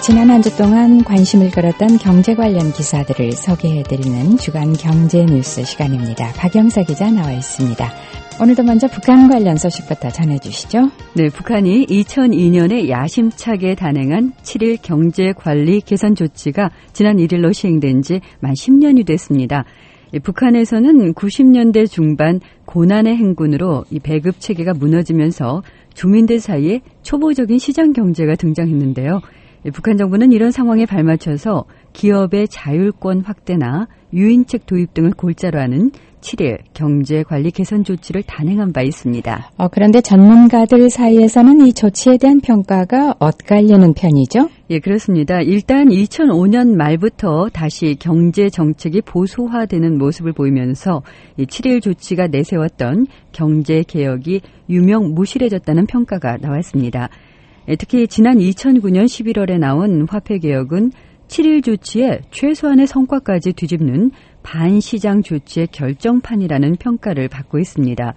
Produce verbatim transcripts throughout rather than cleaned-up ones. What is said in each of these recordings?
지난 한 주 동안 관심을 끌었던 경제 관련 기사들을 소개해드리는 주간 경제 뉴스 시간입니다. 박영사 기자 나와 있습니다. 오늘도 먼저 북한 관련 소식부터 전해주시죠. 네, 북한이 이천이 년에 야심차게 단행한 칠 일 경제관리 개선 조치가 지난 일 일로 시행된 지 만 십 년이 됐습니다. 북한에서는 구십 년대 중반 고난의 행군으로 이 배급 체계가 무너지면서 주민들 사이에 초보적인 시장 경제가 등장했는데요. 북한 정부는 이런 상황에 발맞춰서 기업의 자율권 확대나 유인책 도입 등을 골자로 하는 칠 일 경제관리 개선 조치를 단행한 바 있습니다. 어, 그런데 전문가들 사이에서는 이 조치에 대한 평가가 엇갈리는 편이죠? 예, 그렇습니다. 일단 이천오 년 말부터 다시 경제 정책이 보수화되는 모습을 보이면서 이 칠 일 조치가 내세웠던 경제 개혁이 유명무실해졌다는 평가가 나왔습니다. 예, 특히 지난 이천구 년 십일월에 나온 화폐개혁은 칠 일 조치에 최소한의 성과까지 뒤집는 반시장 조치의 결정판이라는 평가를 받고 있습니다.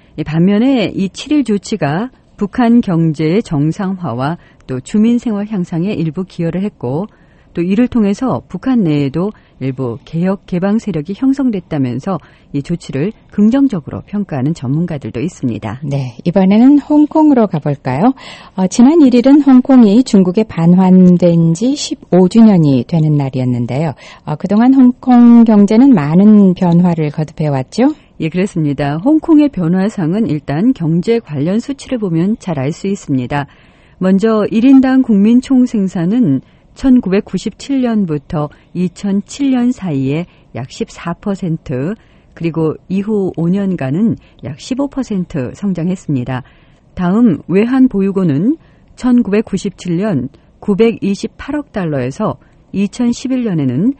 반면에 이 칠 일 조치가 북한 경제의 정상화와 또 주민생활 향상에 일부 기여를 했고 또 이를 통해서 북한 내에도 일부 개혁 개방 세력이 형성됐다면서 이 조치를 긍정적으로 평가하는 전문가들도 있습니다. 네, 이번에는 홍콩으로 가볼까요? 어, 지난 일 일은 홍콩이 중국에 반환된 지 십오 주년이 되는 날이었는데요. 어, 그동안 홍콩 경제는 많은 변화를 거듭해왔죠? 예, 그렇습니다. 홍콩의 변화상은 일단 경제 관련 수치를 보면 잘 알 수 있습니다. 먼저 일 인당 국민 총생산은 천구백구십칠 년부터 이천칠 년 사이에 약 십사 퍼센트, 그리고 이후 오 년간은 약 십오 퍼센트 성장했습니다. 다음 외환 보유고는 천구백구십칠 년 구백이십팔억 달러에서 이천십일 년에는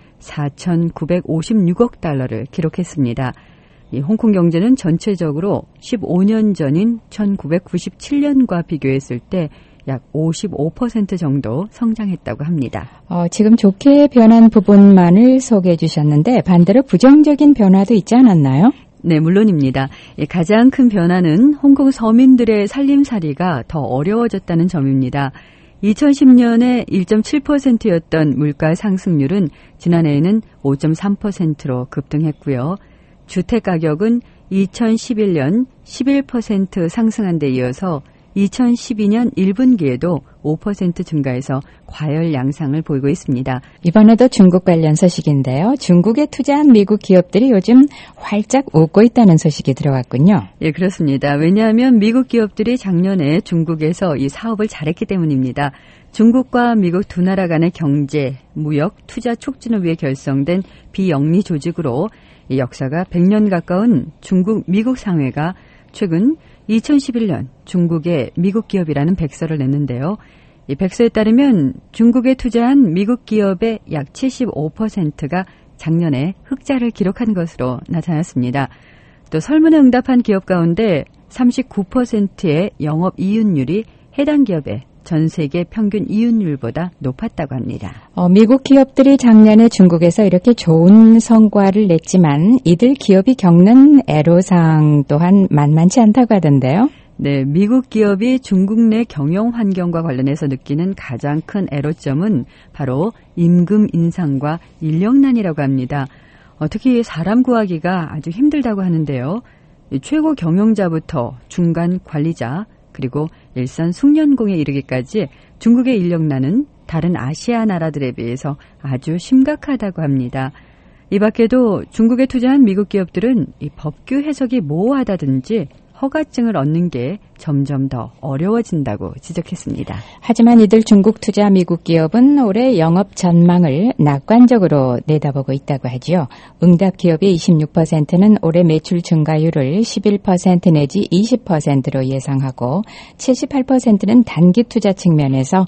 사천구백오십육억 달러를 기록했습니다. 이 홍콩 경제는 전체적으로 십오 년 전인 천구백구십칠 년과 비교했을 때 약 오십오 퍼센트 정도 성장했다고 합니다. 어, 지금 좋게 변한 부분만을 소개해 주셨는데 반대로 부정적인 변화도 있지 않았나요? 네, 물론입니다. 가장 큰 변화는 홍콩 서민들의 살림살이가 더 어려워졌다는 점입니다. 이천십 년에 일 점 칠 퍼센트였던 물가 상승률은 지난해에는 오 점 삼 퍼센트로 급등했고요. 주택 가격은 이천십일 년 십일 퍼센트 상승한 데 이어서 이천십이 년 일 분기에도 오 퍼센트 증가해서 과열 양상을 보이고 있습니다. 이번에도 중국 관련 소식인데요. 중국에 투자한 미국 기업들이 요즘 활짝 웃고 있다는 소식이 들어왔군요. 예, 그렇습니다. 왜냐하면 미국 기업들이 작년에 중국에서 이 사업을 잘했기 때문입니다. 중국과 미국 두 나라 간의 경제, 무역, 투자 촉진을 위해 결성된 비영리 조직으로 이 역사가 백 년 가까운 중국 미국 상회가 최근 이천십일 년 중국의 미국 기업이라는 백서를 냈는데요. 이 백서에 따르면 중국에 투자한 미국 기업의 약 칠십오 퍼센트가 작년에 흑자를 기록한 것으로 나타났습니다. 또 설문에 응답한 기업 가운데 삼십구 퍼센트의 영업 이윤율이 해당 기업의 전 세계 평균 이윤율보다 높았다고 합니다. 어, 미국 기업들이 작년에 중국에서 이렇게 좋은 성과를 냈지만 이들 기업이 겪는 애로사항 또한 만만치 않다고 하던데요. 네, 미국 기업이 중국 내 경영 환경과 관련해서 느끼는 가장 큰 애로점은 바로 임금 인상과 인력난이라고 합니다. 어, 특히 사람 구하기가 아주 힘들다고 하는데요. 최고 경영자부터 중간 관리자, 그리고 일선 숙련공에 이르기까지 중국의 인력난은 다른 아시아 나라들에 비해서 아주 심각하다고 합니다. 이 밖에도 중국에 투자한 미국 기업들은 이 법규 해석이 모호하다든지 허가증을 얻는 게 점점 더 어려워진다고 지적했습니다. 하지만 이들 중국 투자 미국 기업은 올해 영업 전망을 낙관적으로 내다보고 있다고 하죠. 응답 기업의 이십육 퍼센트는 올해 매출 증가율을 십일 퍼센트 내지 이십 퍼센트로 예상하고 칠십팔 퍼센트는 단기 투자 측면에서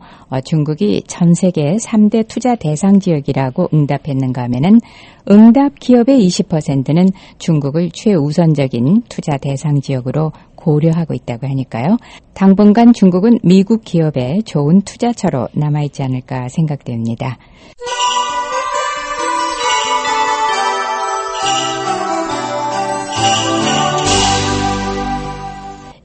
중국이 전 세계 삼 대 투자 대상 지역이라고 응답했는가 하면은 응답 기업의 이십 퍼센트는 중국을 최우선적인 투자 대상 지역으로 고려하고 있다고 하니까요. 당분간 중국은 미국 기업의 좋은 투자처로 남아있지 않을까 생각됩니다.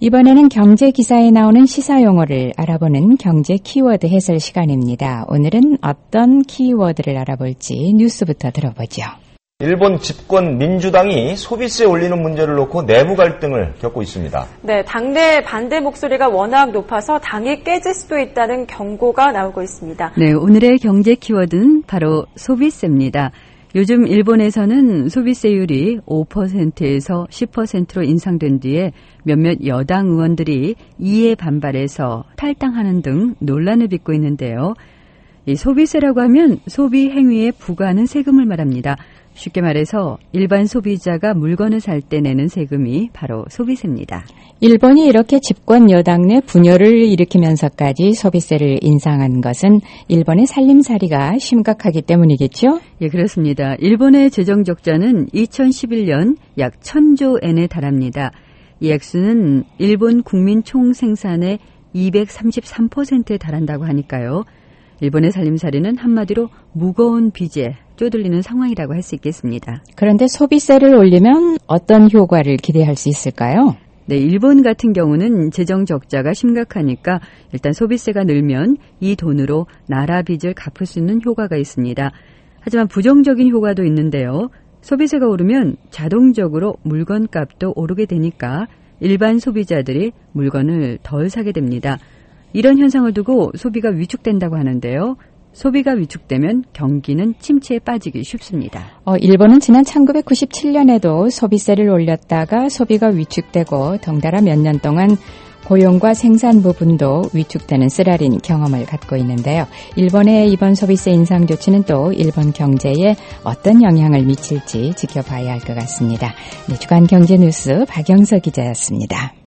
이번에는 경제 기사에 나오는 시사 용어를 알아보는 경제 키워드 해설 시간입니다. 오늘은 어떤 키워드를 알아볼지 뉴스부터 들어보죠. 일본 집권 민주당이 소비세 올리는 문제를 놓고 내부 갈등을 겪고 있습니다. 네, 당내 반대 목소리가 워낙 높아서 당이 깨질 수도 있다는 경고가 나오고 있습니다. 네, 오늘의 경제 키워드는 바로 소비세입니다. 요즘 일본에서는 소비세율이 오 퍼센트에서 십 퍼센트로 인상된 뒤에 몇몇 여당 의원들이 이에 반발해서 탈당하는 등 논란을 빚고 있는데요. 이 소비세라고 하면 소비 행위에 부과하는 세금을 말합니다. 쉽게 말해서 일반 소비자가 물건을 살 때 내는 세금이 바로 소비세입니다. 일본이 이렇게 집권 여당 내 분열을 일으키면서까지 소비세를 인상한 것은 일본의 살림살이가 심각하기 때문이겠죠? 예, 그렇습니다. 일본의 재정 적자는 이천십일 년 약 천조 엔에 달합니다. 이 액수는 일본 국민 총생산의 이백삼십삼 퍼센트에 달한다고 하니까요. 일본의 살림살이는 한마디로 무거운 빚에 쪼들리는 상황이라고 할 수 있겠습니다. 그런데 소비세를 올리면 어떤 효과를 기대할 수 있을까요? 네, 일본 같은 경우는 재정 적자가 심각하니까 일단 소비세가 늘면 이 돈으로 나라 빚을 갚을 수 있는 효과가 있습니다. 하지만 부정적인 효과도 있는데요. 소비세가 오르면 자동적으로 물건값도 오르게 되니까 일반 소비자들이 물건을 덜 사게 됩니다. 이런 현상을 두고 소비가 위축된다고 하는데요. 소비가 위축되면 경기는 침체에 빠지기 쉽습니다. 어, 일본은 지난 천구백구십칠 년에도 소비세를 올렸다가 소비가 위축되고 덩달아 몇 년 동안 고용과 생산 부분도 위축되는 쓰라린 경험을 갖고 있는데요. 일본의 이번 소비세 인상 조치는 또 일본 경제에 어떤 영향을 미칠지 지켜봐야 할 것 같습니다. 네, 주간 경제 뉴스 박영서 기자였습니다.